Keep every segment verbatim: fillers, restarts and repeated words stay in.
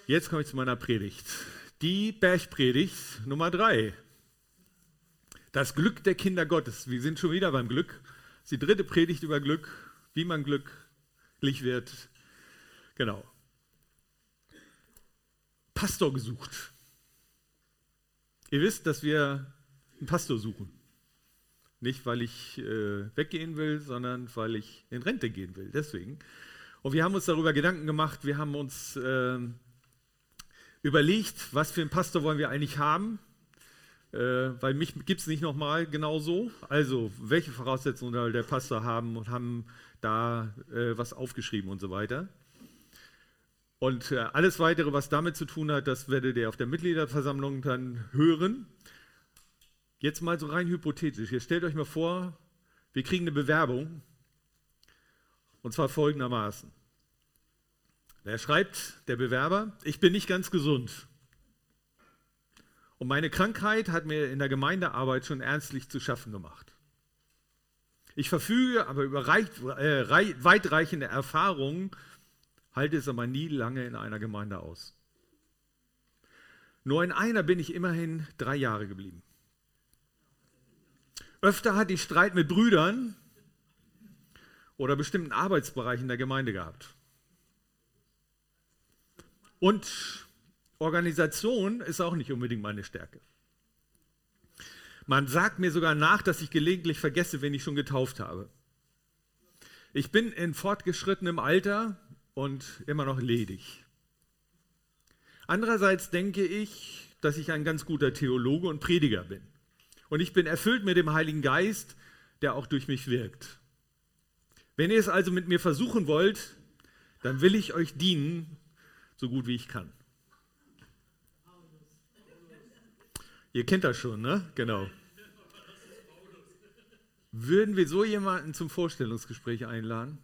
Jetzt komme ich zu meiner Predigt. Die Bergpredigt Nummer drei. Das Glück der Kinder Gottes. Wir sind schon wieder beim Glück. Das ist die dritte Predigt über Glück, wie man glücklich wird. Genau. Pastor gesucht. Ihr wisst, dass wir einen Pastor suchen. Nicht, weil ich äh, weggehen will, sondern weil ich in Rente gehen will. Deswegen. Und wir haben uns darüber Gedanken gemacht. Wir haben uns äh, überlegt, was für einen Pastor wollen wir eigentlich haben. Äh, weil mich gibt es nicht nochmal genauso. Also, welche Voraussetzungen soll der Pastor haben und haben da äh, was aufgeschrieben und so weiter. Und äh, alles Weitere, was damit zu tun hat, das werdet ihr auf der Mitgliederversammlung dann hören. Jetzt mal so rein hypothetisch. Ihr stellt euch mal vor, wir kriegen eine Bewerbung. Und zwar folgendermaßen. Der schreibt, der Bewerber, ich bin nicht ganz gesund. Und meine Krankheit hat mir in der Gemeindearbeit schon ernstlich zu schaffen gemacht. Ich verfüge aber über reich, äh, weitreichende Erfahrungen, halte es aber nie lange in einer Gemeinde aus. Nur in einer bin ich immerhin drei Jahre geblieben. Öfter hatte ich Streit mit Brüdern oder bestimmten Arbeitsbereichen der Gemeinde gehabt. Und Organisation ist auch nicht unbedingt meine Stärke. Man sagt mir sogar nach, dass ich gelegentlich vergesse, wen ich schon getauft habe. Ich bin in fortgeschrittenem Alter und immer noch ledig. Andererseits denke ich, dass ich ein ganz guter Theologe und Prediger bin. Und ich bin erfüllt mit dem Heiligen Geist, der auch durch mich wirkt. Wenn ihr es also mit mir versuchen wollt, dann will ich euch dienen, so gut wie ich kann. Ihr kennt das schon, ne? Genau. Würden wir so jemanden zum Vorstellungsgespräch einladen?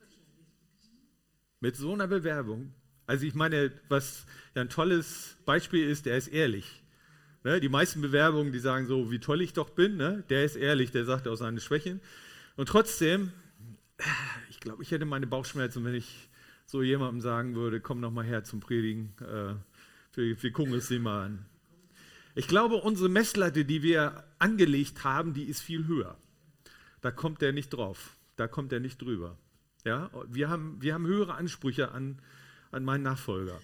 Mit so einer Bewerbung? Also ich meine, was ja ein tolles Beispiel ist, der ist ehrlich. Ne? Die meisten Bewerbungen, die sagen so, wie toll ich doch bin, ne? Der ist ehrlich, der sagt auch seine Schwächen. Und trotzdem, ich glaube, ich hätte meine Bauchschmerzen, wenn ich so jemandem sagen würde, komm noch mal her zum Predigen, äh, wir, wir gucken es dir mal an. Ich glaube, unsere Messlatte, die wir angelegt haben, die ist viel höher. Da kommt der nicht drauf, da kommt der nicht drüber. Ja? Wir haben, wir haben höhere Ansprüche an, an meinen Nachfolger.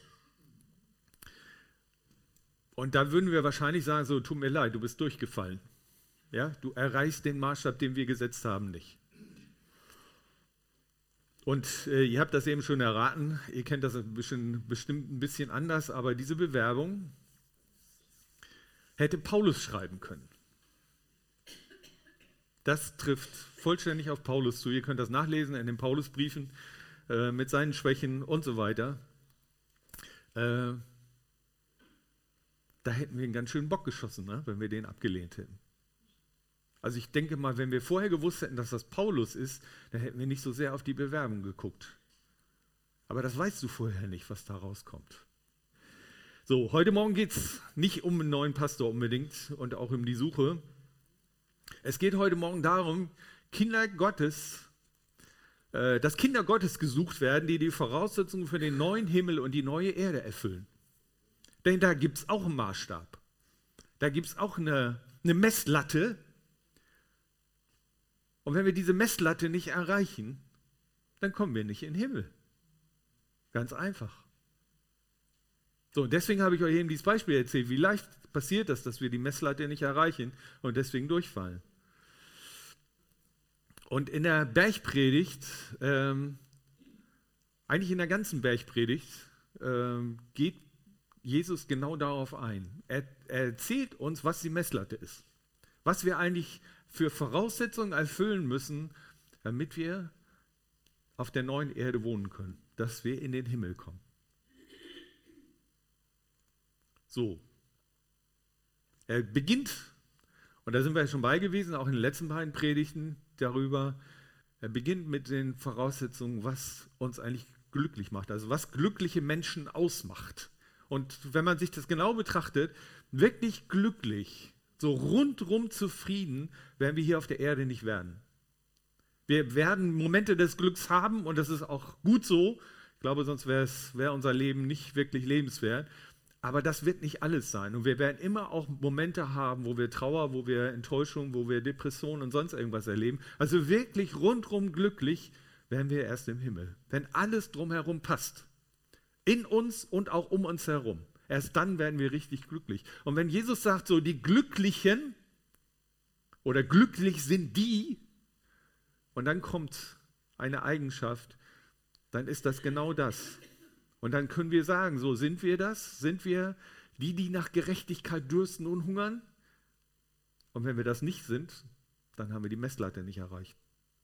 Und da würden wir wahrscheinlich sagen, so, tut mir leid, du bist durchgefallen. Ja? Du erreichst den Maßstab, den wir gesetzt haben, nicht. Und äh, ihr habt das eben schon erraten, ihr kennt das ein bisschen, bestimmt ein bisschen anders, aber diese Bewerbung hätte Paulus schreiben können. Das trifft vollständig auf Paulus zu. Ihr könnt das nachlesen in den Paulusbriefen äh, mit seinen Schwächen und so weiter. Äh, da hätten wir einen ganz schönen Bock geschossen, ne, wenn wir den abgelehnt hätten. Also ich denke mal, wenn wir vorher gewusst hätten, dass das Paulus ist, dann hätten wir nicht so sehr auf die Bewerbung geguckt. Aber das weißt du vorher nicht, was da rauskommt. So, heute Morgen geht es nicht um einen neuen Pastor unbedingt und auch um die Suche. Es geht heute Morgen darum, Kinder Gottes, äh, dass Kinder Gottes gesucht werden, die die Voraussetzungen für den neuen Himmel und die neue Erde erfüllen. Denn da gibt es auch einen Maßstab. Da gibt es auch eine, eine Messlatte. Und wenn wir diese Messlatte nicht erreichen, dann kommen wir nicht in den Himmel. Ganz einfach. So, und deswegen habe ich euch eben dieses Beispiel erzählt. Wie leicht passiert das, dass wir die Messlatte nicht erreichen und deswegen durchfallen? Und in der Bergpredigt, ähm, eigentlich in der ganzen Bergpredigt, ähm, geht Jesus genau darauf ein. Er, er erzählt uns, was die Messlatte ist. Was wir eigentlich für Voraussetzungen erfüllen müssen, damit wir auf der neuen Erde wohnen können, dass wir in den Himmel kommen. So, er beginnt, und da sind wir ja schon bei gewesen, auch in den letzten beiden Predigten darüber, er beginnt mit den Voraussetzungen, was uns eigentlich glücklich macht, also was glückliche Menschen ausmacht. Und wenn man sich das genau betrachtet, wirklich glücklich, so rundrum zufrieden, werden wir hier auf der Erde nicht werden. Wir werden Momente des Glücks haben und das ist auch gut so. glaube, sonst wäre wär unser Leben nicht wirklich lebenswert. Aber das wird nicht alles sein. Und wir werden immer auch Momente haben, wo wir Trauer, wo wir Enttäuschung, wo wir Depressionen und sonst irgendwas erleben. Also wirklich rundrum glücklich werden wir erst im Himmel, wenn alles drumherum passt. In uns und auch um uns herum. Erst dann werden wir richtig glücklich. Und wenn Jesus sagt, so die Glücklichen oder glücklich sind die, und dann kommt eine Eigenschaft, dann ist das genau das. Und dann können wir sagen, so sind wir das? Sind wir die, die nach Gerechtigkeit dürsten und hungern? Und wenn wir das nicht sind, dann haben wir die Messlatte nicht erreicht.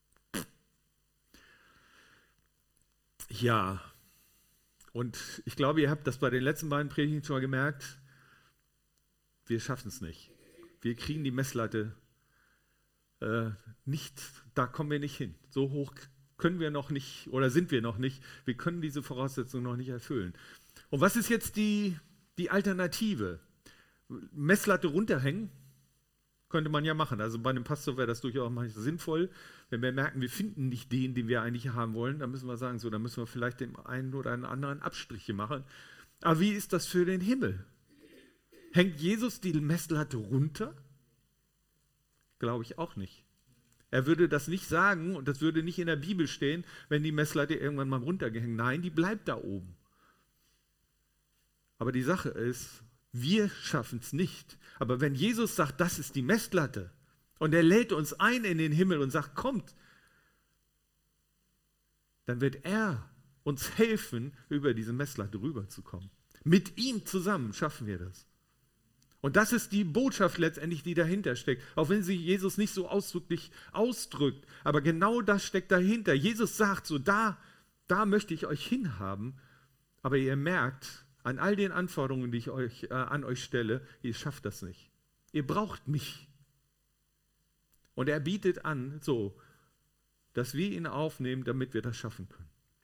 Ja, und ich glaube, ihr habt das bei den letzten beiden Predigten schon mal gemerkt, wir schaffen es nicht. Wir kriegen die Messlatte äh, nicht, da kommen wir nicht hin. So hoch können wir noch nicht oder sind wir noch nicht. Wir können diese Voraussetzungen noch nicht erfüllen. Und was ist jetzt die, die Alternative? Messlatte runterhängen? Könnte man ja machen. Also bei einem Pastor wäre das durchaus manchmal sinnvoll. Wenn wir merken, wir finden nicht den, den wir eigentlich haben wollen, dann müssen wir sagen, so, dann müssen wir vielleicht dem einen oder anderen Abstriche machen. Aber wie ist das für den Himmel? Hängt Jesus die Messlatte runter? Glaube ich auch nicht. Er würde das nicht sagen und das würde nicht in der Bibel stehen, wenn die Messlatte irgendwann mal runtergehängt. Nein, die bleibt da oben. Aber die Sache ist, wir schaffen es nicht. Aber wenn Jesus sagt, das ist die Messlatte und er lädt uns ein in den Himmel und sagt, kommt, dann wird er uns helfen, über diese Messlatte rüberzukommen. Mit ihm zusammen schaffen wir das. Und das ist die Botschaft letztendlich, die dahinter steckt. Auch wenn sie Jesus nicht so ausdrücklich ausdrückt. Aber genau das steckt dahinter. Jesus sagt so, da, da möchte ich euch hinhaben. Aber ihr merkt, an all den Anforderungen, die ich euch, äh, an euch stelle, ihr schafft das nicht. Ihr braucht mich. Und er bietet an, so, dass wir ihn aufnehmen, damit wir das schaffen können.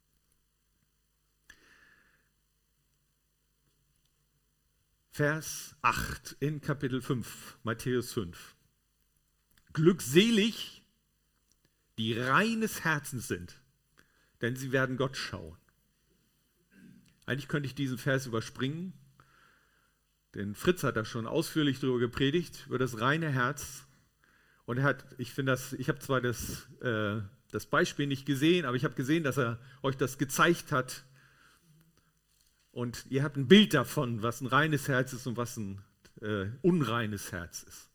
Vers acht in Kapitel fünf, Matthäus fünf. Glückselig, die reines Herzens sind, denn sie werden Gott schauen. Eigentlich könnte ich diesen Vers überspringen, denn Fritz hat da schon ausführlich darüber gepredigt, über das reine Herz. Und er hat, ich finde das, ich habe zwar das, äh, das Beispiel nicht gesehen, aber ich habe gesehen, dass er euch das gezeigt hat. Und ihr habt ein Bild davon, was ein reines Herz ist und was ein äh, unreines Herz ist.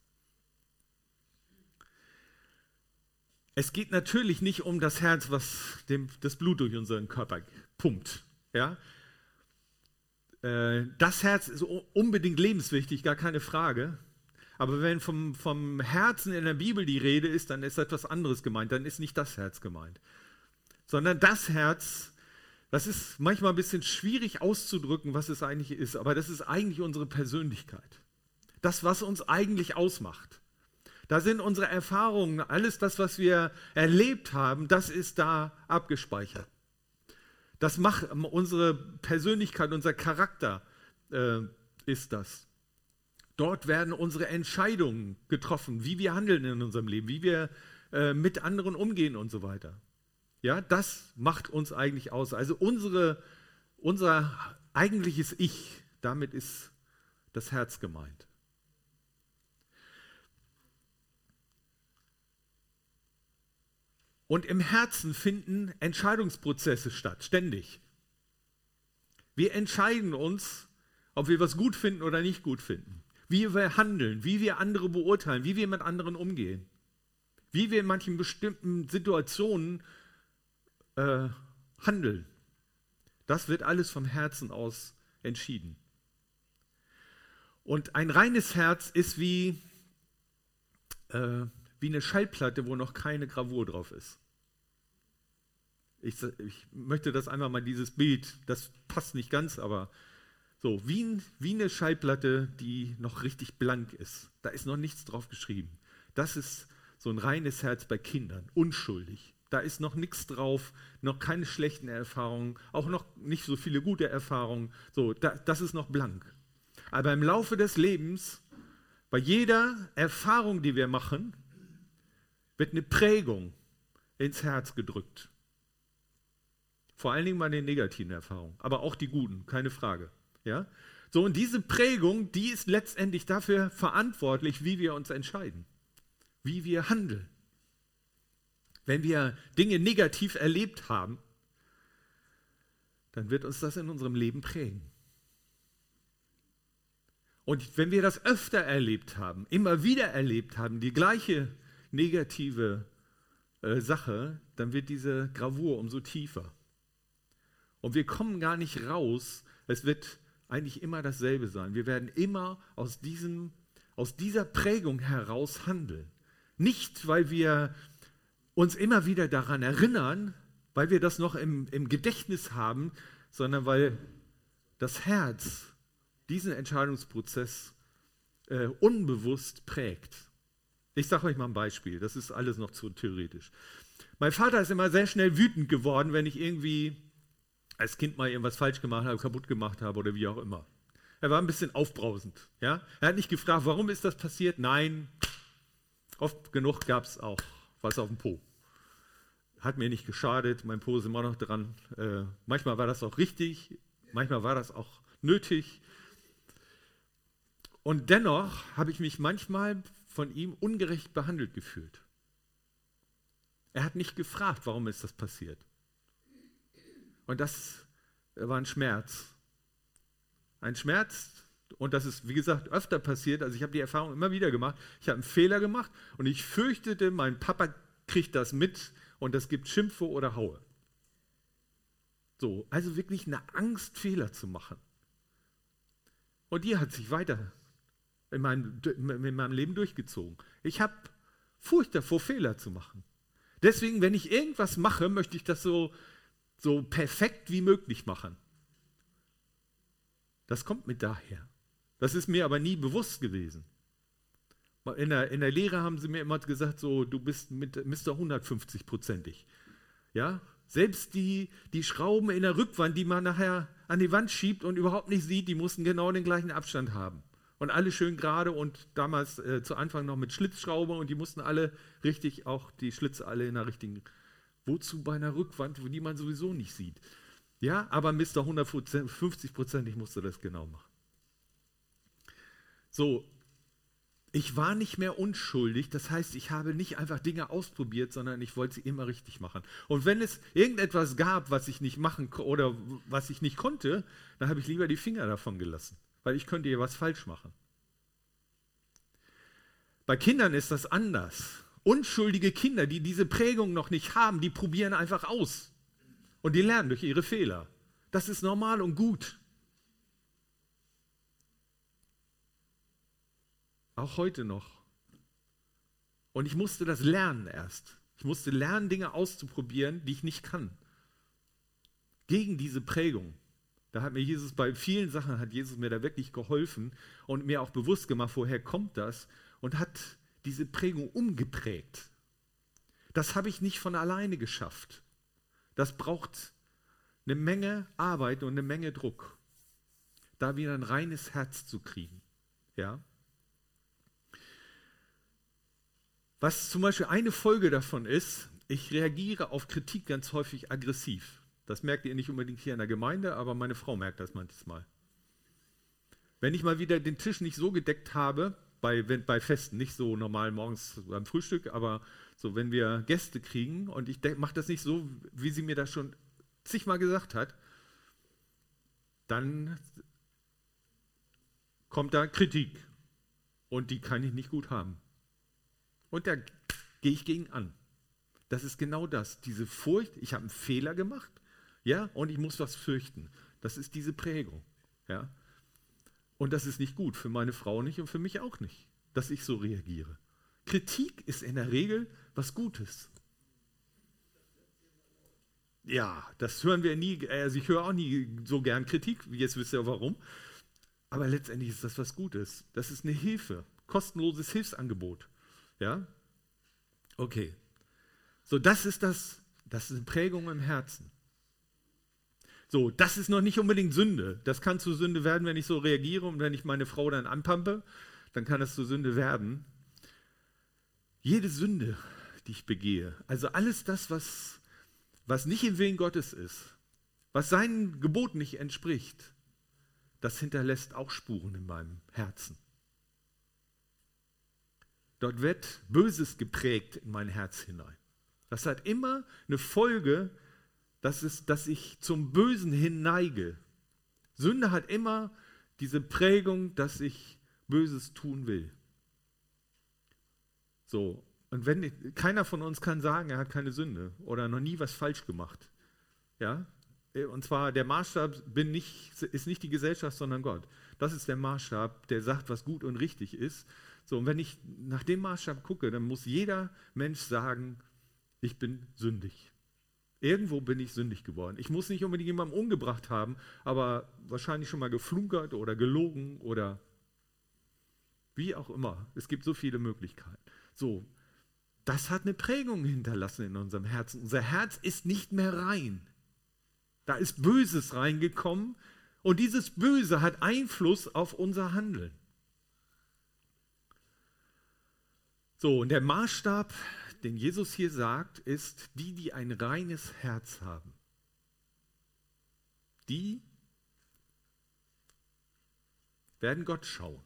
Es geht natürlich nicht um das Herz, was dem, das Blut durch unseren Körper pumpt. Ja? Äh, das Herz ist unbedingt lebenswichtig, gar keine Frage. Aber wenn vom, vom Herzen in der Bibel die Rede ist, dann ist etwas anderes gemeint. Dann ist nicht das Herz gemeint. Sondern das Herz, das ist manchmal ein bisschen schwierig auszudrücken, was es eigentlich ist, aber das ist eigentlich unsere Persönlichkeit. Das, was uns eigentlich ausmacht. Da sind unsere Erfahrungen, alles das, was wir erlebt haben, das ist da abgespeichert. Das macht unsere Persönlichkeit, unser Charakter äh, ist das. Dort werden unsere Entscheidungen getroffen, wie wir handeln in unserem Leben, wie wir äh, mit anderen umgehen und so weiter. Ja, das macht uns eigentlich aus. Also unsere, unser eigentliches Ich, damit ist das Herz gemeint. Und im Herzen finden Entscheidungsprozesse statt, ständig. Wir entscheiden uns, ob wir was gut finden oder nicht gut finden. Wie wir handeln, wie wir andere beurteilen, wie wir mit anderen umgehen. Wie wir in manchen bestimmten Situationen Äh, handeln. Das wird alles vom Herzen aus entschieden. Und ein reines Herz ist wie, äh, wie eine Schallplatte, wo noch keine Gravur drauf ist. Ich, ich möchte das einmal mal, dieses Bild, das passt nicht ganz, aber so, wie, wie eine Schallplatte, die noch richtig blank ist. Da ist noch nichts drauf geschrieben. Das ist so ein reines Herz bei Kindern, unschuldig. Da ist noch nichts drauf, noch keine schlechten Erfahrungen, auch noch nicht so viele gute Erfahrungen. So, da, das ist noch blank. Aber im Laufe des Lebens, bei jeder Erfahrung, die wir machen, wird eine Prägung ins Herz gedrückt. Vor allen Dingen bei den negativen Erfahrungen, aber auch die guten, keine Frage. Ja? So, und diese Prägung, die ist letztendlich dafür verantwortlich, wie wir uns entscheiden, wie wir handeln. Wenn wir Dinge negativ erlebt haben, dann wird uns das in unserem Leben prägen. Und wenn wir das öfter erlebt haben, immer wieder erlebt haben, die gleiche negative äh, Sache, dann wird diese Gravur umso tiefer. Und wir kommen gar nicht raus, es wird eigentlich immer dasselbe sein. Wir werden immer aus, diesem, aus dieser Prägung heraus handeln. Nicht, weil wir uns immer wieder daran erinnern, weil wir das noch im, im Gedächtnis haben, sondern weil das Herz diesen Entscheidungsprozess äh, unbewusst prägt. Ich sage euch mal ein Beispiel, das ist alles noch zu theoretisch. Mein Vater ist immer sehr schnell wütend geworden, wenn ich irgendwie als Kind mal irgendwas falsch gemacht habe, kaputt gemacht habe oder wie auch immer. Er war ein bisschen aufbrausend. Ja? Er hat nicht gefragt, warum ist das passiert? Nein, oft genug gab es auch was auf dem Po. Hat mir nicht geschadet, mein Po ist immer noch dran. Äh, manchmal war das auch richtig, manchmal war das auch nötig. Und dennoch habe ich mich manchmal von ihm ungerecht behandelt gefühlt. Er hat nicht gefragt, warum ist das passiert. Und das war ein Schmerz. Ein Schmerz, und das ist, wie gesagt, öfter passiert. Also ich habe die Erfahrung immer wieder gemacht. Ich habe einen Fehler gemacht und ich fürchtete, mein Papa kriegt das mit und das gibt Schimpfe oder Haue. So, also wirklich eine Angst, Fehler zu machen. Und die hat sich weiter in meinem, in meinem Leben durchgezogen. Ich habe Furcht davor, Fehler zu machen. Deswegen, wenn ich irgendwas mache, möchte ich das so, so perfekt wie möglich machen. Das kommt mit daher. Das ist mir aber nie bewusst gewesen. In der, in der Lehre haben sie mir immer gesagt, so, du bist mit Mister hundertfünfzig-prozentig. Ja? Selbst die, die Schrauben in der Rückwand, die man nachher an die Wand schiebt und überhaupt nicht sieht, die mussten genau den gleichen Abstand haben. Und alle schön gerade und damals äh, zu Anfang noch mit Schlitzschraube und die mussten alle richtig, auch die Schlitze alle in der richtigen, wozu bei einer Rückwand, die man sowieso nicht sieht. Ja, aber Mister hundertfünfzig-prozentig musste das genau machen. So, ich war nicht mehr unschuldig, das heißt, ich habe nicht einfach Dinge ausprobiert, sondern ich wollte sie immer richtig machen. Und wenn es irgendetwas gab, was ich nicht machen oder was ich nicht konnte, dann habe ich lieber die Finger davon gelassen, weil ich könnte ja was falsch machen. Bei Kindern ist das anders. Unschuldige Kinder, die diese Prägung noch nicht haben, die probieren einfach aus und die lernen durch ihre Fehler. Das ist normal und gut. Auch heute noch. Und ich musste das lernen erst. Ich musste lernen, Dinge auszuprobieren, die ich nicht kann. Gegen diese Prägung. Da hat mir Jesus bei vielen Sachen, hat Jesus mir da wirklich geholfen und mir auch bewusst gemacht, woher kommt das und hat diese Prägung umgeprägt. Das habe ich nicht von alleine geschafft. Das braucht eine Menge Arbeit und eine Menge Druck, da wieder ein reines Herz zu kriegen. Ja? Was zum Beispiel eine Folge davon ist, ich reagiere auf Kritik ganz häufig aggressiv. Das merkt ihr nicht unbedingt hier in der Gemeinde, aber meine Frau merkt das manchmal. Wenn ich mal wieder den Tisch nicht so gedeckt habe, bei, wenn, bei Festen, nicht so normal morgens beim Frühstück, aber so, wenn wir Gäste kriegen und ich mache das nicht so, wie sie mir das schon zigmal gesagt hat, dann kommt da Kritik und die kann ich nicht gut haben. Und da gehe ich gegen an. Das ist genau das, diese Furcht, ich habe einen Fehler gemacht, ja, und ich muss was fürchten. Das ist diese Prägung, ja. Und das ist nicht gut, für meine Frau nicht und für mich auch nicht, dass ich so reagiere. Kritik ist in der Regel was Gutes. Ja, das hören wir nie, also ich höre auch nie so gern Kritik, jetzt wisst ihr warum, aber letztendlich ist das was Gutes. Das ist eine Hilfe, kostenloses Hilfsangebot. Ja? Okay. So, das ist das, das ist eine Prägung im Herzen. So, das ist noch nicht unbedingt Sünde. Das kann zu Sünde werden, wenn ich so reagiere und wenn ich meine Frau dann anpampe, dann kann das zu Sünde werden. Jede Sünde, die ich begehe, also alles das, was, was nicht im Willen Gottes ist, was seinen Geboten nicht entspricht, das hinterlässt auch Spuren in meinem Herzen. Dort wird Böses geprägt in mein Herz hinein. Das hat immer eine Folge, dass, es, dass ich zum Bösen hin neige. Sünde hat immer diese Prägung, dass ich Böses tun will. So, und wenn ich, keiner von uns kann sagen, er hat keine Sünde oder noch nie was falsch gemacht. Ja? Und zwar der Maßstab bin nicht, ist nicht die Gesellschaft, sondern Gott. Das ist der Maßstab, der sagt, was gut und richtig ist. So, und wenn ich nach dem Maßstab gucke, dann muss jeder Mensch sagen, ich bin sündig. Irgendwo bin ich sündig geworden. Ich muss nicht unbedingt jemanden umgebracht haben, aber wahrscheinlich schon mal geflunkert oder gelogen oder wie auch immer. Es gibt so viele Möglichkeiten. So, das hat eine Prägung hinterlassen in unserem Herzen. Unser Herz ist nicht mehr rein. Da ist Böses reingekommen und dieses Böse hat Einfluss auf unser Handeln. So, und der Maßstab, den Jesus hier sagt, ist, die, die ein reines Herz haben. Die werden Gott schauen.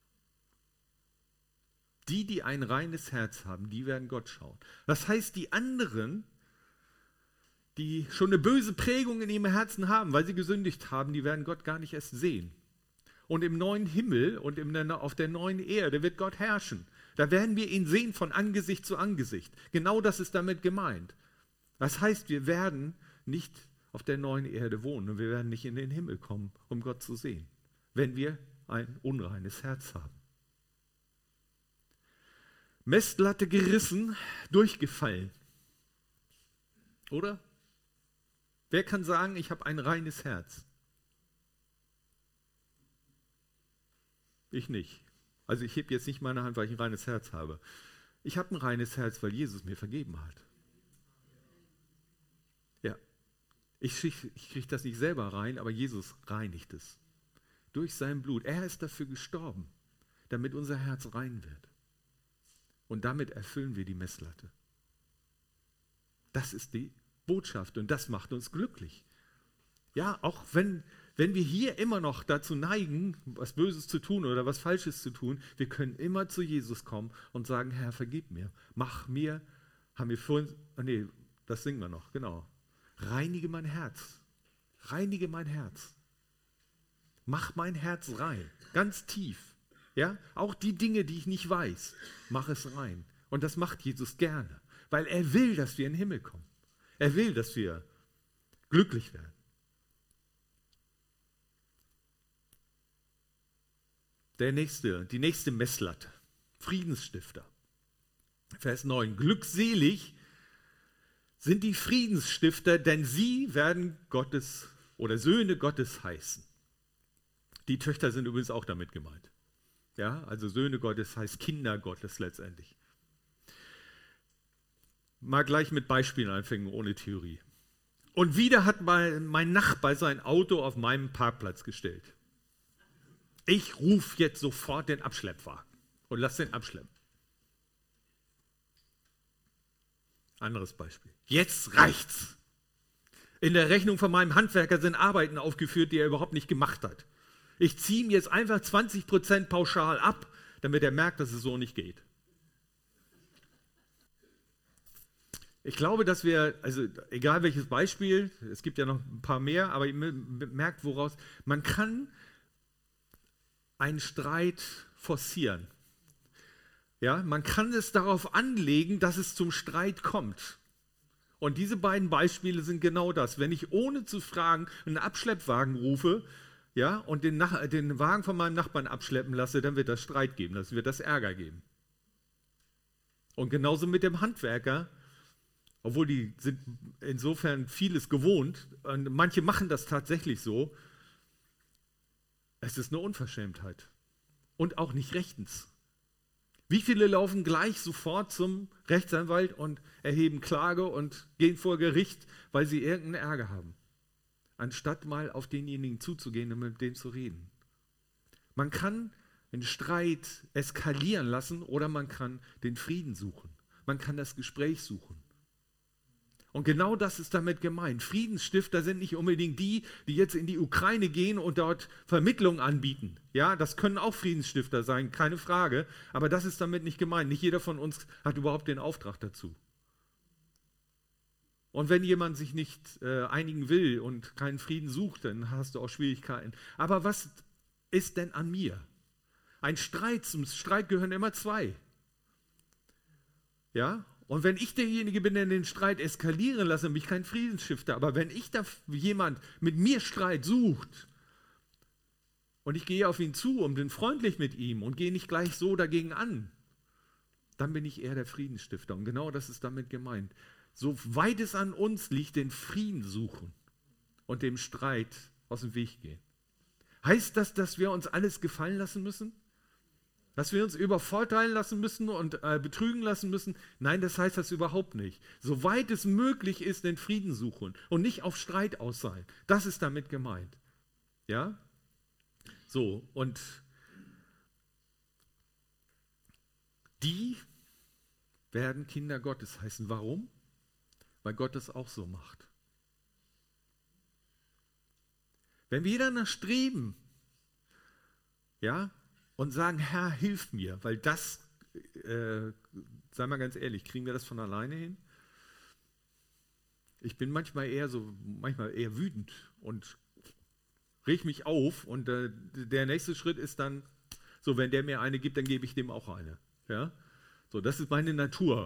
Die, die ein reines Herz haben, die werden Gott schauen. Das heißt, die anderen, die schon eine böse Prägung in ihrem Herzen haben, weil sie gesündigt haben, die werden Gott gar nicht erst sehen. Und im neuen Himmel und im, auf der neuen Erde wird Gott herrschen. Da werden wir ihn sehen von Angesicht zu Angesicht. Genau das ist damit gemeint. Das heißt, wir werden nicht auf der neuen Erde wohnen und wir werden nicht in den Himmel kommen, um Gott zu sehen, wenn wir ein unreines Herz haben. Messlatte gerissen, durchgefallen. Oder? Wer kann sagen, ich habe ein reines Herz? Ich nicht. Also ich hebe jetzt nicht meine Hand, weil ich ein reines Herz habe. Ich habe ein reines Herz, weil Jesus mir vergeben hat. Ja. Ich kriege krieg das nicht selber rein, aber Jesus reinigt es. Durch sein Blut. Er ist dafür gestorben, damit unser Herz rein wird. Und damit erfüllen wir die Messlatte. Das ist die Botschaft und das macht uns glücklich. Ja, auch wenn, wenn wir hier immer noch dazu neigen, was Böses zu tun oder was Falsches zu tun, wir können immer zu Jesus kommen und sagen, Herr, vergib mir, mach mir, haben wir vorhin, nee, das singen wir noch, genau. Reinige mein Herz, reinige mein Herz. Mach mein Herz rein, ganz tief. Ja, auch die Dinge, die ich nicht weiß, mach es rein. Und das macht Jesus gerne, weil er will, dass wir in den Himmel kommen. Er will, dass wir glücklich werden. Der nächste, die nächste Messlatte, Friedensstifter. Vers neun. Glückselig sind die Friedensstifter, denn sie werden Gottes oder Söhne Gottes heißen. Die Töchter sind übrigens auch damit gemeint. Ja, also Söhne Gottes heißt Kinder Gottes letztendlich. Mal gleich mit Beispielen anfangen, ohne Theorie. Und wieder hat mal mein Nachbar sein Auto auf meinem Parkplatz gestellt. Ich rufe jetzt sofort den Abschleppwagen und lass den abschleppen. Anderes Beispiel. Jetzt reicht's. In der Rechnung von meinem Handwerker sind Arbeiten aufgeführt, die er überhaupt nicht gemacht hat. Ich ziehe ihm jetzt einfach zwanzig Prozent pauschal ab, damit er merkt, dass es so nicht geht. Ich glaube, dass wir, also egal welches Beispiel, es gibt ja noch ein paar mehr, aber ihr merkt, woraus, man kann einen Streit forcieren. Ja, man kann es darauf anlegen, dass es zum Streit kommt. Und diese beiden Beispiele sind genau das. Wenn ich ohne zu fragen einen Abschleppwagen rufe, ja, und den, Nach- den Wagen von meinem Nachbarn abschleppen lasse, dann wird das Streit geben, das wird das Ärger geben. Und genauso mit dem Handwerker, obwohl die sind insofern vieles gewohnt, und manche machen das tatsächlich so, es ist eine Unverschämtheit und auch nicht rechtens. Wie viele laufen gleich sofort zum Rechtsanwalt und erheben Klage und gehen vor Gericht, weil sie irgendeinen Ärger haben, anstatt mal auf denjenigen zuzugehen und mit dem zu reden. Man kann einen Streit eskalieren lassen oder man kann den Frieden suchen. Man kann das Gespräch suchen. Und genau das ist damit gemeint. Friedensstifter sind nicht unbedingt die, die jetzt in die Ukraine gehen und dort Vermittlung anbieten. Ja, das können auch Friedensstifter sein, keine Frage. Aber das ist damit nicht gemeint. Nicht jeder von uns hat überhaupt den Auftrag dazu. Und wenn jemand sich nicht äh, einigen will und keinen Frieden sucht, dann hast du auch Schwierigkeiten. Aber was ist denn an mir? Ein Streit, zum Streit gehören immer zwei. Ja? Und wenn ich derjenige bin, der den Streit eskalieren lasse, bin ich kein Friedensstifter. Aber wenn ich da jemand mit mir Streit sucht und ich gehe auf ihn zu und bin freundlich mit ihm und gehe nicht gleich so dagegen an, dann bin ich eher der Friedensstifter. Und genau das ist damit gemeint. So weit es an uns liegt, den Frieden suchen und dem Streit aus dem Weg gehen. Heißt das, dass wir uns alles gefallen lassen müssen? Dass wir uns übervorteilen lassen müssen und äh, betrügen lassen müssen? Nein, das heißt das überhaupt nicht. Soweit es möglich ist, den Frieden suchen und nicht auf Streit aus sein. Das ist damit gemeint. Ja? So, und die werden Kinder Gottes heißen. Warum? Weil Gott es auch so macht. Wenn wir danach streben, ja, und sagen, Herr, hilf mir, weil das, äh, sei mal ganz ehrlich, kriegen wir das von alleine hin? Ich bin manchmal eher so, manchmal eher wütend und reg mich auf und äh, der nächste Schritt ist dann, so, wenn der mir eine gibt, dann gebe ich dem auch eine. Ja? So, das ist meine Natur.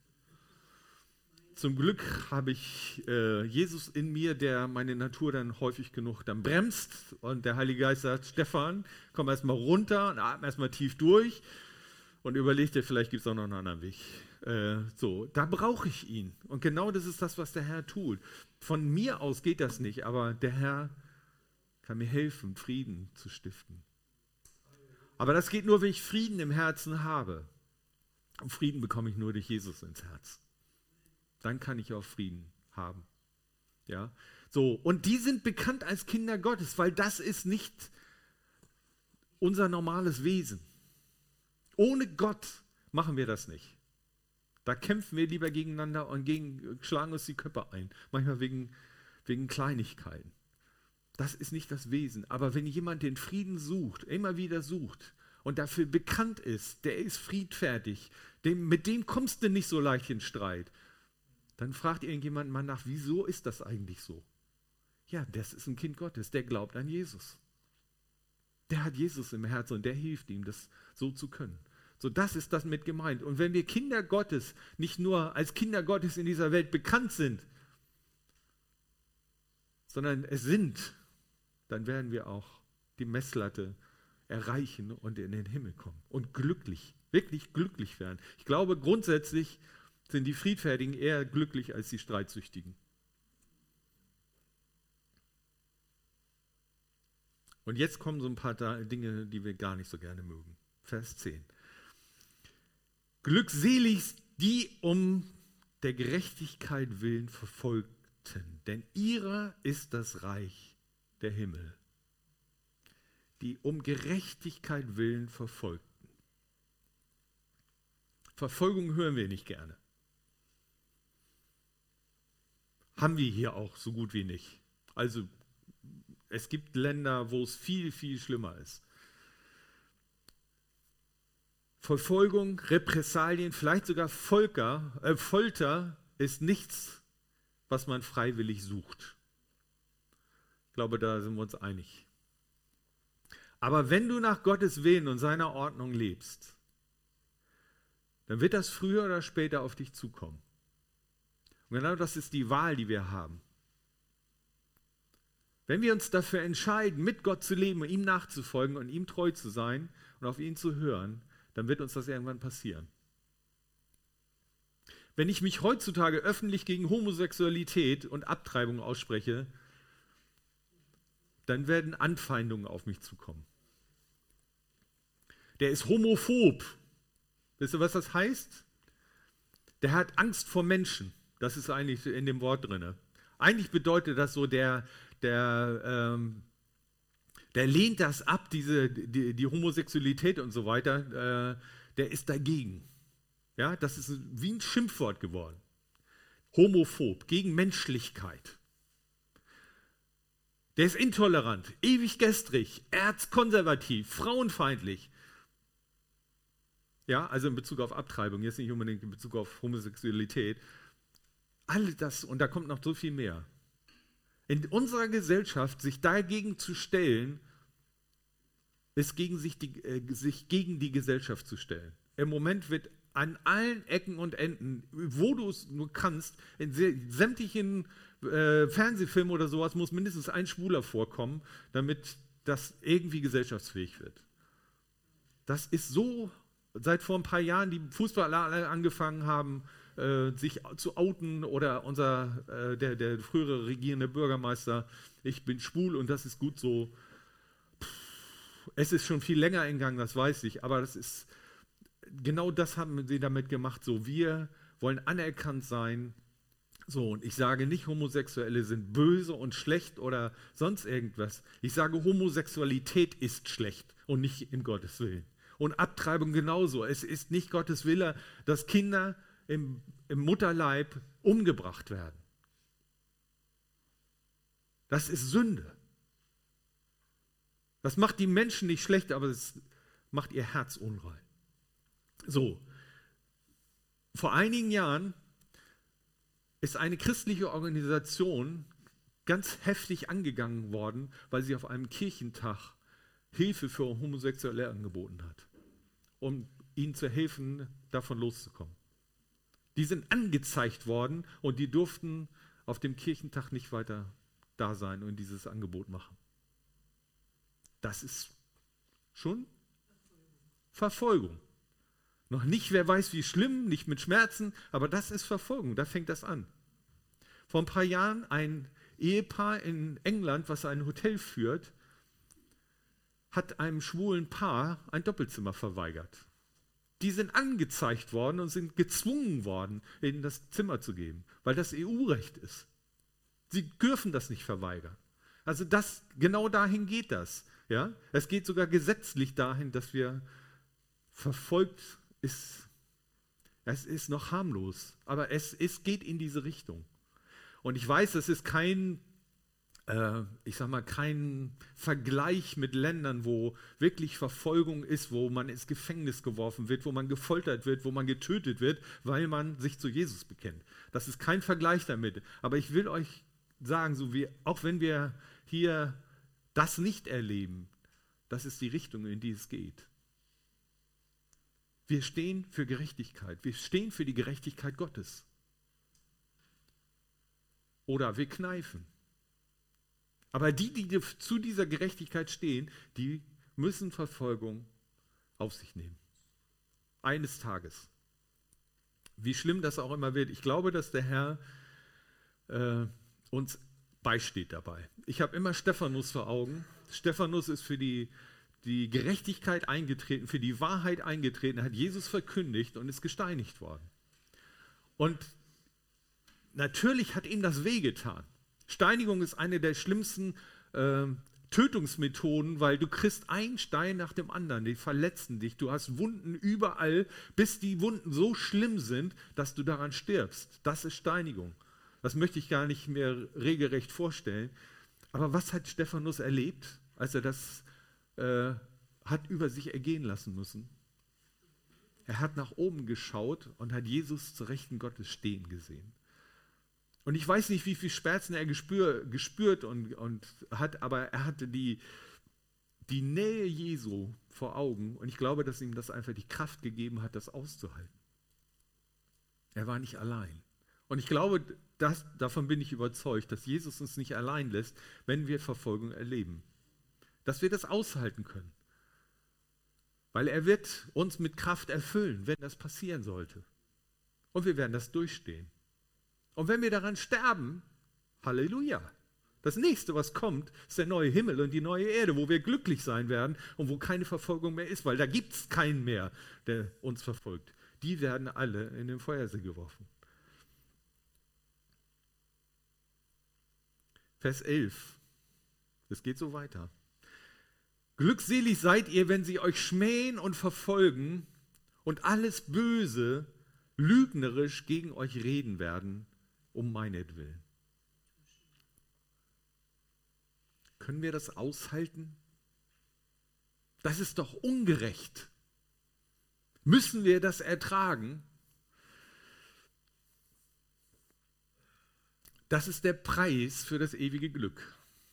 Zum Glück habe ich äh, Jesus in mir, der meine Natur dann häufig genug dann bremst und der Heilige Geist sagt, Stefan, komm erstmal runter und atme erstmal tief durch und überleg dir, vielleicht gibt es auch noch einen anderen Weg. Äh, so, da brauche ich ihn. Und genau das ist das, was der Herr tut. Von mir aus geht das nicht, aber der Herr kann mir helfen, Frieden zu stiften. Aber das geht nur, wenn ich Frieden im Herzen habe. Und Frieden bekomme ich nur durch Jesus ins Herz. Dann kann ich auch Frieden haben. Ja? So, und die sind bekannt als Kinder Gottes, weil das ist nicht unser normales Wesen. Ohne Gott machen wir das nicht. Da kämpfen wir lieber gegeneinander und gegen, schlagen uns die Köpfe ein. Manchmal wegen, wegen Kleinigkeiten. Das ist nicht das Wesen. Aber wenn jemand den Frieden sucht, immer wieder sucht und dafür bekannt ist, der ist friedfertig, dem, mit dem kommst du nicht so leicht in Streit, dann fragt irgendjemand mal nach, wieso ist das eigentlich so? Ja, das ist ein Kind Gottes, der glaubt an Jesus. Der hat Jesus im Herzen und der hilft ihm, das so zu können. So, das ist das mit gemeint. Und wenn wir Kinder Gottes nicht nur als Kinder Gottes in dieser Welt bekannt sind, sondern es sind, dann werden wir auch die Messlatte erreichen und in den Himmel kommen und glücklich, wirklich glücklich werden. Ich glaube, grundsätzlich sind die Friedfertigen eher glücklich als die Streitsüchtigen. Und jetzt kommen so ein paar Dinge, die wir gar nicht so gerne mögen. Vers zehn. Glückselig die um der Gerechtigkeit willen Verfolgten, denn ihrer ist das Reich der Himmel. Die um Gerechtigkeit willen Verfolgten. Verfolgung hören wir nicht gerne. Haben wir hier auch so gut wie nicht. Also es gibt Länder, wo es viel, viel schlimmer ist. Verfolgung, Repressalien, vielleicht sogar Volker, äh, Folter ist nichts, was man freiwillig sucht. Ich glaube, da sind wir uns einig. Aber wenn du nach Gottes Willen und seiner Ordnung lebst, dann wird das früher oder später auf dich zukommen. Und genau das ist die Wahl, die wir haben. Wenn wir uns dafür entscheiden, mit Gott zu leben und ihm nachzufolgen und ihm treu zu sein und auf ihn zu hören, dann wird uns das irgendwann passieren. Wenn ich mich heutzutage öffentlich gegen Homosexualität und Abtreibung ausspreche, dann werden Anfeindungen auf mich zukommen. Der ist homophob. Wisst ihr, was das heißt? Der hat Angst vor Menschen. Das ist eigentlich in dem Wort drin. Eigentlich bedeutet das so, der, der, ähm, der lehnt das ab, diese, die, die Homosexualität und so weiter, äh, der ist dagegen. Ja, das ist wie ein Schimpfwort geworden. homophob, gegen Menschlichkeit. Der ist intolerant, ewig gestrig, erzkonservativ, frauenfeindlich. Ja, also in Bezug auf Abtreibung, jetzt nicht unbedingt in Bezug auf Homosexualität. All das, und da kommt noch so viel mehr. In unserer Gesellschaft sich dagegen zu stellen, ist gegen sich, die, äh, sich gegen die Gesellschaft zu stellen. Im Moment wird an allen Ecken und Enden, wo du es nur kannst, in sämtlichen äh, Fernsehfilmen oder sowas, muss mindestens ein Schwuler vorkommen, damit das irgendwie gesellschaftsfähig wird. Das ist so, seit vor ein paar Jahren die Fußballer alle angefangen haben, äh, sich zu outen, oder unser, äh, der, der frühere regierende Bürgermeister, ich bin schwul und das ist gut so. Pff, es ist schon viel länger in Gang, das weiß ich, aber das ist, genau das haben sie damit gemacht, so, wir wollen anerkannt sein, so, und ich sage nicht, Homosexuelle sind böse und schlecht oder sonst irgendwas. Ich sage, Homosexualität ist schlecht und nicht in Gottes Willen. Und Abtreibung genauso. Es ist nicht Gottes Wille, dass Kinder im, im Mutterleib umgebracht werden. Das ist Sünde. Das macht die Menschen nicht schlecht, aber es macht ihr Herz unrein. So, vor einigen Jahren ist eine christliche Organisation ganz heftig angegangen worden, weil sie auf einem Kirchentag Hilfe für Homosexuelle angeboten hat, um ihnen zu helfen, davon loszukommen. Die sind angezeigt worden und die durften auf dem Kirchentag nicht weiter da sein und dieses Angebot machen. Das ist schon Verfolgung. Noch nicht, wer weiß wie schlimm, nicht mit Schmerzen, aber das ist Verfolgung, da fängt das an. Vor ein paar Jahren ein Ehepaar in England, was ein Hotel führt, hat einem schwulen Paar ein Doppelzimmer verweigert. Die sind angezeigt worden und sind gezwungen worden, ihnen das Zimmer zu geben, weil das E U-Recht ist. Sie dürfen das nicht verweigern. Also das, genau dahin geht das. Ja? Es geht sogar gesetzlich dahin, dass wir verfolgt ist, es ist noch harmlos, aber es, es geht in diese Richtung. Und ich weiß, das ist kein, äh, ich sag mal, kein Vergleich mit Ländern, wo wirklich Verfolgung ist, wo man ins Gefängnis geworfen wird, wo man gefoltert wird, wo man getötet wird, weil man sich zu Jesus bekennt. Das ist kein Vergleich damit. Aber ich will euch sagen, so wie, auch wenn wir hier das nicht erleben, das ist die Richtung, in die es geht. Wir stehen für Gerechtigkeit. Wir stehen für die Gerechtigkeit Gottes. Oder wir kneifen. Aber die, die zu dieser Gerechtigkeit stehen, die müssen Verfolgung auf sich nehmen. Eines Tages. Wie schlimm das auch immer wird. Ich glaube, dass der Herr äh, uns beisteht dabei. Ich habe immer Stephanus vor Augen. Stephanus ist für die die Gerechtigkeit eingetreten, für die Wahrheit eingetreten, hat Jesus verkündigt und ist gesteinigt worden. Und natürlich hat ihm das wehgetan. Steinigung ist eine der schlimmsten äh, Tötungsmethoden, weil du kriegst einen Stein nach dem anderen, die verletzen dich, du hast Wunden überall, bis die Wunden so schlimm sind, dass du daran stirbst. Das ist Steinigung. Das möchte ich gar nicht mehr regelrecht vorstellen. Aber was hat Stephanus erlebt, als er das Äh, hat über sich ergehen lassen müssen? Er hat nach oben geschaut und hat Jesus zur Rechten Gottes stehen gesehen. Und ich weiß nicht, wie viel Schmerzen er gespür, gespürt und, und hat, aber er hatte die, die Nähe Jesu vor Augen und ich glaube, dass ihm das einfach die Kraft gegeben hat, das auszuhalten. Er war nicht allein. Und ich glaube, dass, davon bin ich überzeugt, dass Jesus uns nicht allein lässt, wenn wir Verfolgung erleben. Dass wir das aushalten können. Weil er wird uns mit Kraft erfüllen, wenn das passieren sollte. Und wir werden das durchstehen. Und wenn wir daran sterben, Halleluja. Das nächste, was kommt, ist der neue Himmel und die neue Erde, wo wir glücklich sein werden und wo keine Verfolgung mehr ist, weil da gibt es keinen mehr, der uns verfolgt. Die werden alle in den Feuersee geworfen. Vers elf. Es geht so weiter. Glückselig seid ihr, wenn sie euch schmähen und verfolgen und alles Böse lügnerisch gegen euch reden werden, um meinetwillen. Können wir das aushalten? Das ist doch ungerecht. Müssen wir das ertragen? Das ist der Preis für das ewige Glück.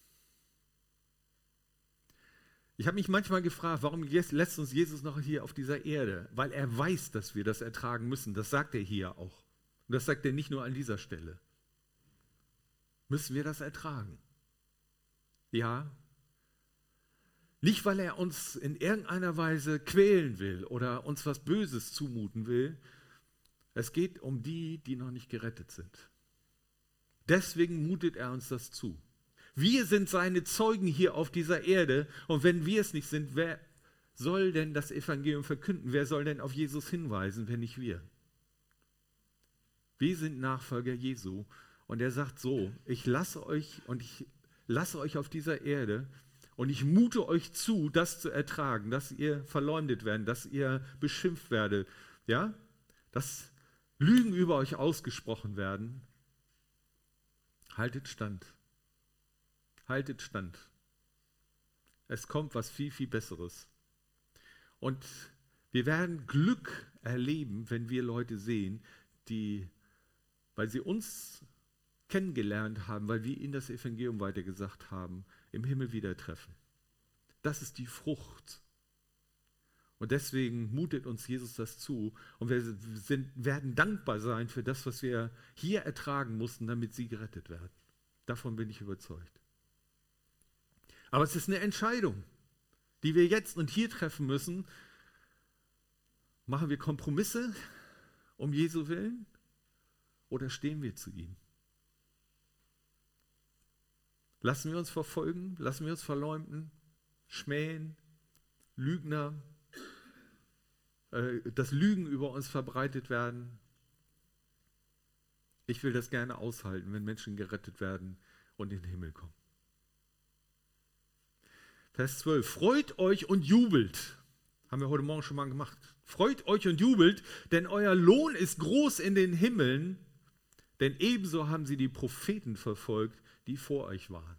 Ich habe mich manchmal gefragt, warum lässt uns Jesus noch hier auf dieser Erde? Weil er weiß, dass wir das ertragen müssen. Das sagt er hier auch. Und das sagt er nicht nur an dieser Stelle. Müssen wir das ertragen? Ja. Nicht, weil er uns in irgendeiner Weise quälen will oder uns was Böses zumuten will. Es geht um die, die noch nicht gerettet sind. Deswegen mutet er uns das zu. Wir sind seine Zeugen hier auf dieser Erde und wenn wir es nicht sind, wer soll denn das Evangelium verkünden? Wer soll denn auf Jesus hinweisen, wenn nicht wir? Wir sind Nachfolger Jesu und er sagt so, ich lasse euch und ich lasse euch auf dieser Erde und ich mute euch zu, das zu ertragen, dass ihr verleumdet werdet, dass ihr beschimpft werdet, ja? Dass Lügen über euch ausgesprochen werden. Haltet stand. Haltet stand. Es kommt was viel, viel Besseres. Und wir werden Glück erleben, wenn wir Leute sehen, die, weil sie uns kennengelernt haben, weil wir ihnen das Evangelium weitergesagt haben, im Himmel wieder treffen. Das ist die Frucht. Und deswegen mutet uns Jesus das zu. Und wir sind, werden dankbar sein für das, was wir hier ertragen mussten, damit sie gerettet werden. Davon bin ich überzeugt. Aber es ist eine Entscheidung, die wir jetzt und hier treffen müssen. Machen wir Kompromisse um Jesu Willen oder stehen wir zu ihm? Lassen wir uns verfolgen, lassen wir uns verleumden, schmähen, Lügner, äh, dass Lügen über uns verbreitet werden. Ich will das gerne aushalten, wenn Menschen gerettet werden und in den Himmel kommen. Vers zwölf, freut euch und jubelt. Haben wir heute Morgen schon mal gemacht. Freut euch und jubelt, denn euer Lohn ist groß in den Himmeln, denn ebenso haben sie die Propheten verfolgt, die vor euch waren.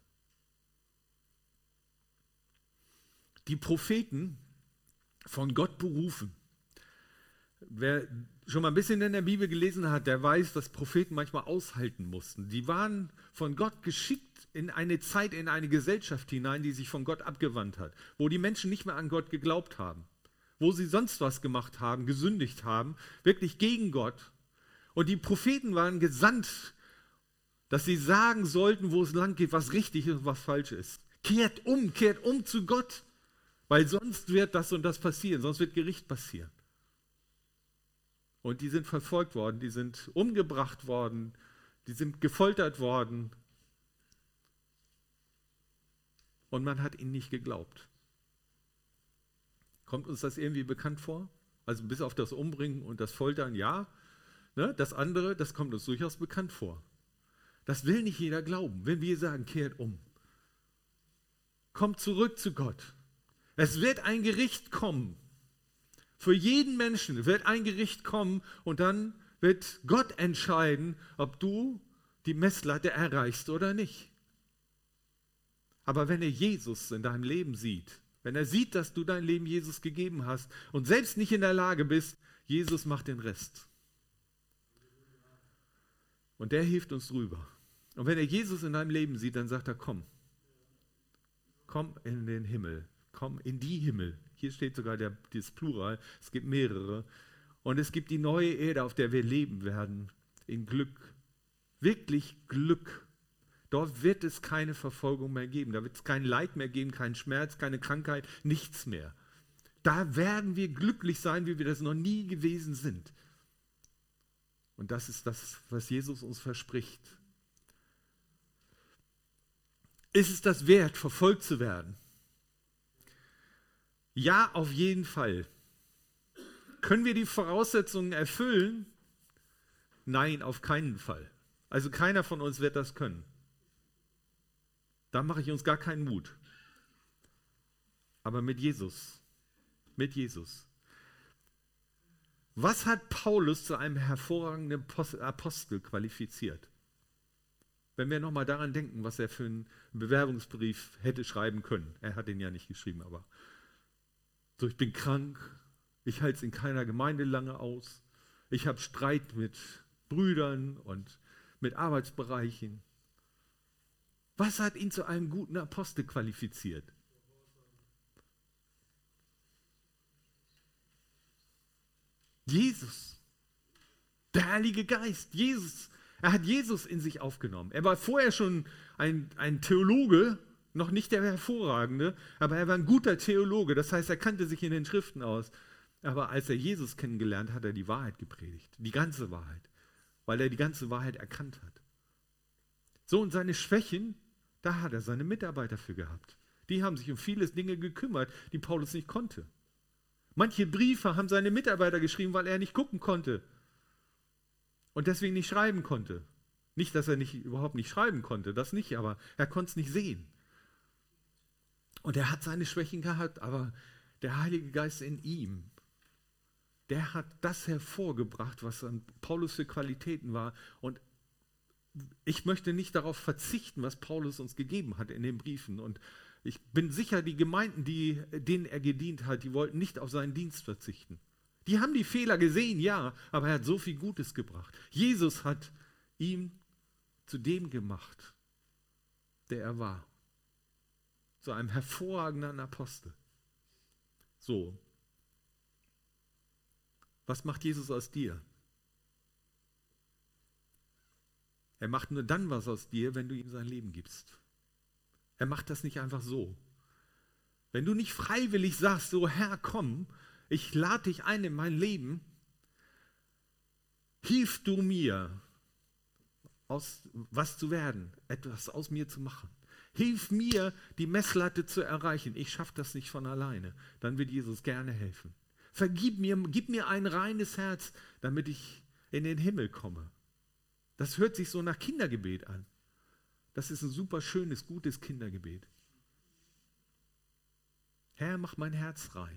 Die Propheten von Gott berufen. Wer schon mal ein bisschen in der Bibel gelesen hat, der weiß, dass Propheten manchmal aushalten mussten. Die waren von Gott geschickt in eine Zeit, in eine Gesellschaft hinein, die sich von Gott abgewandt hat, wo die Menschen nicht mehr an Gott geglaubt haben, wo sie sonst was gemacht haben, gesündigt haben, wirklich gegen Gott. Und die Propheten waren gesandt, dass sie sagen sollten, wo es lang geht, was richtig ist und was falsch ist. Kehrt um, kehrt um zu Gott, weil sonst wird das und das passieren, sonst wird Gericht passieren. Und die sind verfolgt worden, die sind umgebracht worden, die sind gefoltert worden. Und man hat ihnen nicht geglaubt. Kommt uns das irgendwie bekannt vor? Also bis auf das Umbringen und das Foltern, ja. Ne? Das andere, das kommt uns durchaus bekannt vor. Das will nicht jeder glauben, wenn wir sagen, kehrt um. Kommt zurück zu Gott. Es wird ein Gericht kommen. Für jeden Menschen wird ein Gericht kommen und dann wird Gott entscheiden, ob du die Messlatte erreichst oder nicht. Aber wenn er Jesus in deinem Leben sieht, wenn er sieht, dass du dein Leben Jesus gegeben hast und selbst nicht in der Lage bist, Jesus macht den Rest. Und der hilft uns drüber. Und wenn er Jesus in deinem Leben sieht, dann sagt er, komm, komm in den Himmel, komm in die Himmel. Hier steht sogar der, das Plural, es gibt mehrere. Und es gibt die neue Erde, auf der wir leben werden, in Glück. Wirklich Glück. Dort wird es keine Verfolgung mehr geben. Da wird es kein Leid mehr geben, keinen Schmerz, keine Krankheit, nichts mehr. Da werden wir glücklich sein, wie wir das noch nie gewesen sind. Und das ist das, was Jesus uns verspricht. Ist es das wert, verfolgt zu werden? Ja, auf jeden Fall. Können wir die Voraussetzungen erfüllen? Nein, auf keinen Fall. Also keiner von uns wird das können. Da mache ich uns gar keinen Mut. Aber mit Jesus, mit Jesus. Was hat Paulus zu einem hervorragenden Apostel qualifiziert? Wenn wir nochmal daran denken, was er für einen Bewerbungsbrief hätte schreiben können. Er hat den ja nicht geschrieben, aber so, ich bin krank, ich halte es in keiner Gemeinde lange aus, ich habe Streit mit Brüdern und mit Arbeitsbereichen. Was hat ihn zu einem guten Apostel qualifiziert? Jesus, der Heilige Geist, Jesus. Er hat Jesus in sich aufgenommen. Er war vorher schon ein, ein Theologe, noch nicht der Hervorragende, aber er war ein guter Theologe. Das heißt, er kannte sich in den Schriften aus. Aber als er Jesus kennengelernt hat, hat er die Wahrheit gepredigt. Die ganze Wahrheit. Weil er die ganze Wahrheit erkannt hat. So, und seine Schwächen, da hat er seine Mitarbeiter für gehabt. Die haben sich um viele Dinge gekümmert, die Paulus nicht konnte. Manche Briefe haben seine Mitarbeiter geschrieben, weil er nicht gucken konnte. Und deswegen nicht schreiben konnte. Nicht, dass er nicht, überhaupt nicht schreiben konnte, das nicht, aber er konnte es nicht sehen. Und er hat seine Schwächen gehabt, aber der Heilige Geist in ihm, der hat das hervorgebracht, was an Paulus für Qualitäten war. Und ich möchte nicht darauf verzichten, was Paulus uns gegeben hat in den Briefen. Und ich bin sicher, die Gemeinden, die, denen er gedient hat, die wollten nicht auf seinen Dienst verzichten. Die haben die Fehler gesehen, ja, aber er hat so viel Gutes gebracht. Jesus hat ihn zu dem gemacht, der er war. Zu einem hervorragenden Apostel. So. Was macht Jesus aus dir? Er macht nur dann was aus dir, wenn du ihm sein Leben gibst. Er macht das nicht einfach so. Wenn du nicht freiwillig sagst, so Herr, komm, ich lade dich ein in mein Leben, hilf du mir, aus was zu werden, etwas aus mir zu machen. Hilf mir, die Messlatte zu erreichen. Ich schaffe das nicht von alleine. Dann wird Jesus gerne helfen. Vergib mir, gib mir ein reines Herz, damit ich in den Himmel komme. Das hört sich so nach Kindergebet an. Das ist ein super schönes, gutes Kindergebet. Herr, mach mein Herz rein.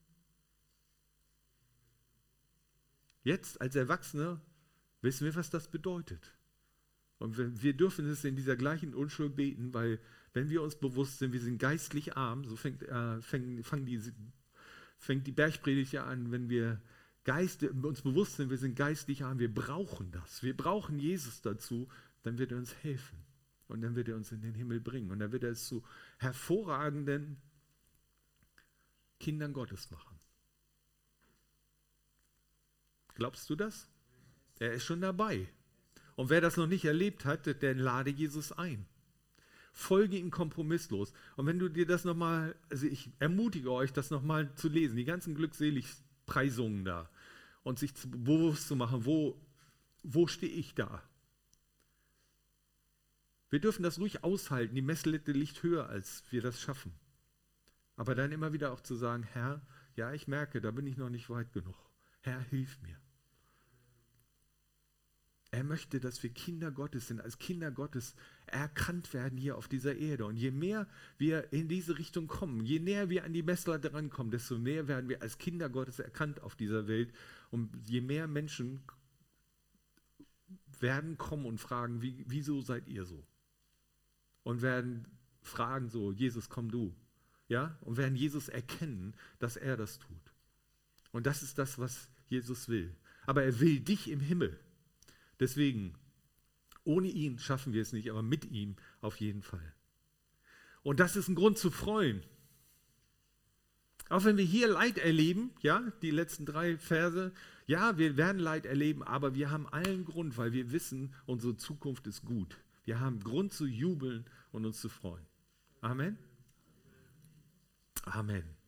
Jetzt als Erwachsene wissen wir, was das bedeutet. Und wir dürfen es in dieser gleichen Unschuld beten, weil wenn wir uns bewusst sind, wir sind geistlich arm, so fängt, äh, fängt, fängt, die, fängt die Bergpredigt ja an, wenn wir Geist, uns bewusst sind, wir sind geistlich arm, wir brauchen das. Wir brauchen Jesus dazu, dann wird er uns helfen. Und dann wird er uns in den Himmel bringen. Und dann wird er es zu hervorragenden Kindern Gottes machen. Glaubst du das? Er ist schon dabei. Und wer das noch nicht erlebt hat, der lade Jesus ein. Folge ihm kompromisslos. Und wenn du dir das nochmal, also ich ermutige euch, das nochmal zu lesen, die ganzen Glückseligpreisungen da und sich zu, bewusst zu machen, wo, wo stehe ich da? Wir dürfen das ruhig aushalten, die Messlatte liegt höher, als wir das schaffen. Aber dann immer wieder auch zu sagen, Herr, ja, ich merke, da bin ich noch nicht weit genug. Herr, hilf mir. Er möchte, dass wir Kinder Gottes sind, als Kinder Gottes erkannt werden hier auf dieser Erde. Und je mehr wir in diese Richtung kommen, je näher wir an die Messlatte rankommen, desto mehr werden wir als Kinder Gottes erkannt auf dieser Welt. Und je mehr Menschen werden kommen und fragen, wie, wieso seid ihr so? Und werden fragen so, Jesus, komm du. Ja? Und werden Jesus erkennen, dass er das tut. Und das ist das, was Jesus will. Aber er will dich im Himmel. Deswegen, ohne ihn schaffen wir es nicht, aber mit ihm auf jeden Fall. Und das ist ein Grund zu freuen. Auch wenn wir hier Leid erleben, ja, die letzten drei Verse, ja, wir werden Leid erleben, aber wir haben allen Grund, weil wir wissen, unsere Zukunft ist gut. Wir haben Grund zu jubeln und uns zu freuen. Amen. Amen.